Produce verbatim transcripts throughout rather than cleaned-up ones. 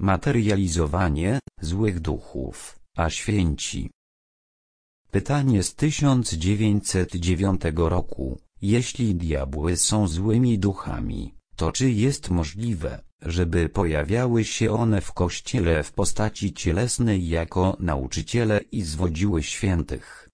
materializowanie złych duchów, a święci. Pytanie z tysiąc dziewięćset dziewiątego roku. Jeśli diabły są złymi duchami, to czy jest możliwe, żeby pojawiały się one w Kościele w postaci cielesnej jako nauczyciele i zwodziły świętych?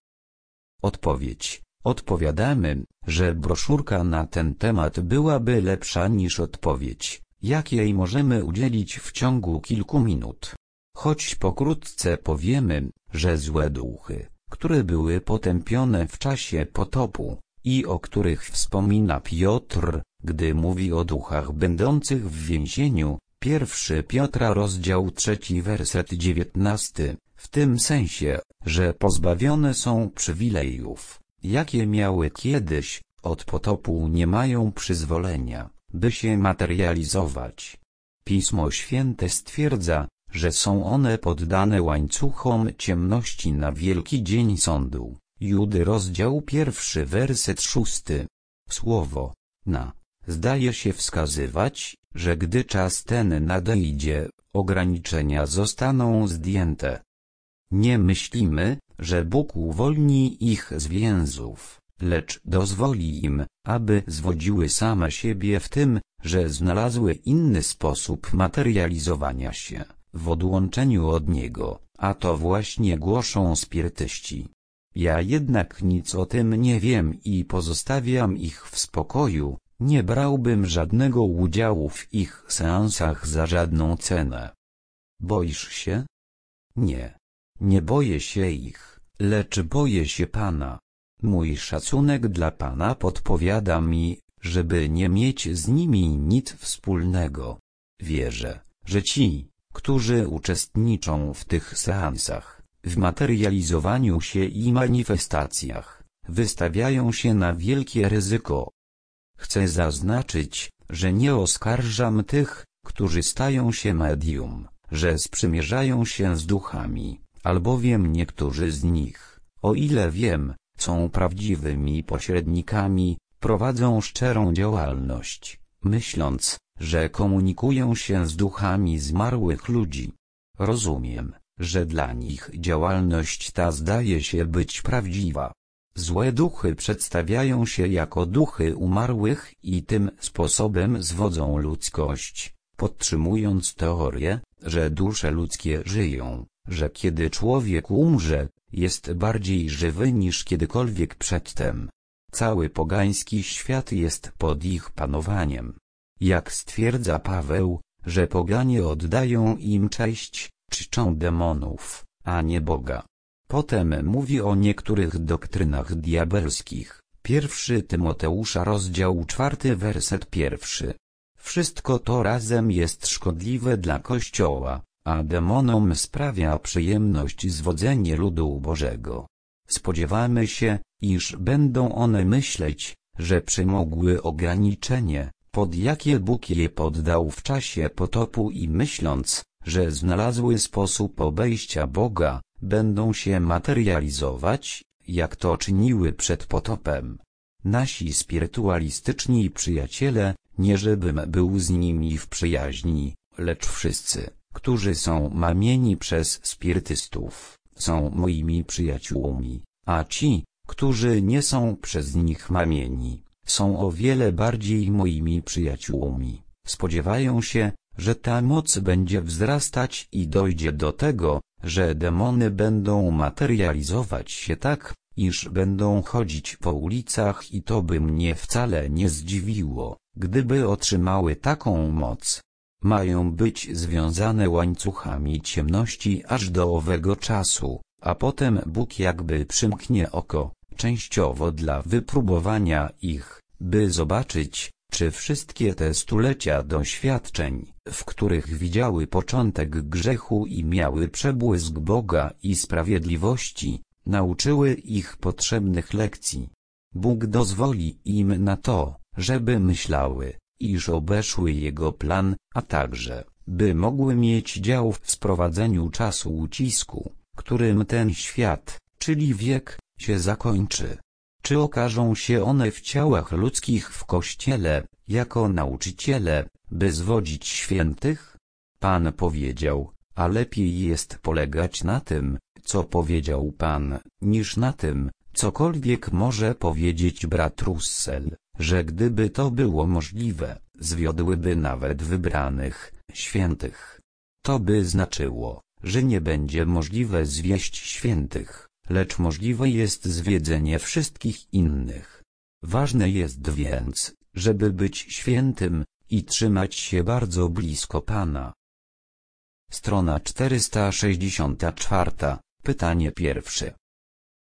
Odpowiedź. Odpowiadamy, że broszurka na ten temat byłaby lepsza niż odpowiedź, jakiej możemy udzielić w ciągu kilku minut. Choć pokrótce powiemy, że złe duchy, które były potępione w czasie potopu, i o których wspomina Piotr, gdy mówi o duchach będących w więzieniu, pierwszy Piotra rozdział trzeci werset dziewiętnasty, w tym sensie, że pozbawione są przywilejów, jakie miały kiedyś, od potopu nie mają przyzwolenia, by się materializować. Pismo Święte stwierdza, że są one poddane łańcuchom ciemności na wielki dzień sądu. Judy rozdział pierwszy werset szósty. Słowo na zdaje się wskazywać, że gdy czas ten nadejdzie, ograniczenia zostaną zdjęte. Nie myślimy, że Bóg uwolni ich z więzów, lecz dozwoli im, aby zwodziły same siebie w tym, że znalazły inny sposób materializowania się, w odłączeniu od Niego, a to właśnie głoszą spirytyści. Ja jednak nic o tym nie wiem i pozostawiam ich w spokoju, nie brałbym żadnego udziału w ich seansach za żadną cenę. Boisz się? Nie. Nie boję się ich, lecz boję się Pana. Mój szacunek dla Pana podpowiada mi, żeby nie mieć z nimi nic wspólnego. Wierzę, że ci, którzy uczestniczą w tych seansach, w materializowaniu się i manifestacjach, wystawiają się na wielkie ryzyko. Chcę zaznaczyć, że nie oskarżam tych, którzy stają się medium, że sprzymierzają się z duchami, albowiem niektórzy z nich, o ile wiem, są prawdziwymi pośrednikami, prowadzą szczerą działalność, myśląc, że komunikują się z duchami zmarłych ludzi. Rozumiem, że dla nich działalność ta zdaje się być prawdziwa. Złe duchy przedstawiają się jako duchy umarłych i tym sposobem zwodzą ludzkość, podtrzymując teorię, że dusze ludzkie żyją, że kiedy człowiek umrze, jest bardziej żywy niż kiedykolwiek przedtem. Cały pogański świat jest pod ich panowaniem. Jak stwierdza Paweł, że poganie oddają im cześć, czczą demonów, a nie Boga. Potem mówi o niektórych doktrynach diabelskich. Pierwszy Tymoteusza rozdział czwarty werset pierwszy. Wszystko to razem jest szkodliwe dla Kościoła, a demonom sprawia przyjemność zwodzenie ludu Bożego. Spodziewamy się, iż będą one myśleć, że przemogły ograniczenie, pod jakie Bóg je poddał w czasie potopu i myśląc, że znalazły sposób obejścia Boga, będą się materializować, jak to czyniły przed potopem. Nasi spirytualistyczni przyjaciele, nie żebym był z nimi w przyjaźni, lecz wszyscy, którzy są mamieni przez spirytystów, są moimi przyjaciółmi, a ci, którzy nie są przez nich mamieni, są o wiele bardziej moimi przyjaciółmi. Spodziewają się, że ta moc będzie wzrastać i dojdzie do tego, że demony będą materializować się tak, iż będą chodzić po ulicach i to by mnie wcale nie zdziwiło, gdyby otrzymały taką moc. Mają być związane łańcuchami ciemności aż do owego czasu, a potem Bóg jakby przymknie oko, częściowo dla wypróbowania ich, by zobaczyć, czy wszystkie te stulecia doświadczeń, w których widziały początek grzechu i miały przebłysk Boga i sprawiedliwości, nauczyły ich potrzebnych lekcji. Bóg dozwoli im na to, żeby myślały, iż obeszły Jego plan, a także, by mogły mieć dział w sprowadzeniu czasu ucisku, którym ten świat, czyli wiek, się zakończy. Czy okażą się one w ciałach ludzkich w Kościele, jako nauczyciele, by zwodzić świętych? Pan powiedział, a lepiej jest polegać na tym, co powiedział Pan, niż na tym, cokolwiek może powiedzieć brat Russell, że gdyby to było możliwe, zwiodłyby nawet wybranych, świętych. To by znaczyło, że nie będzie możliwe zwieść świętych, lecz możliwe jest zwiedzenie wszystkich innych. Ważne jest więc, żeby być świętym i trzymać się bardzo blisko Pana. Strona czterysta sześćdziesiąt cztery. Pytanie pierwsze.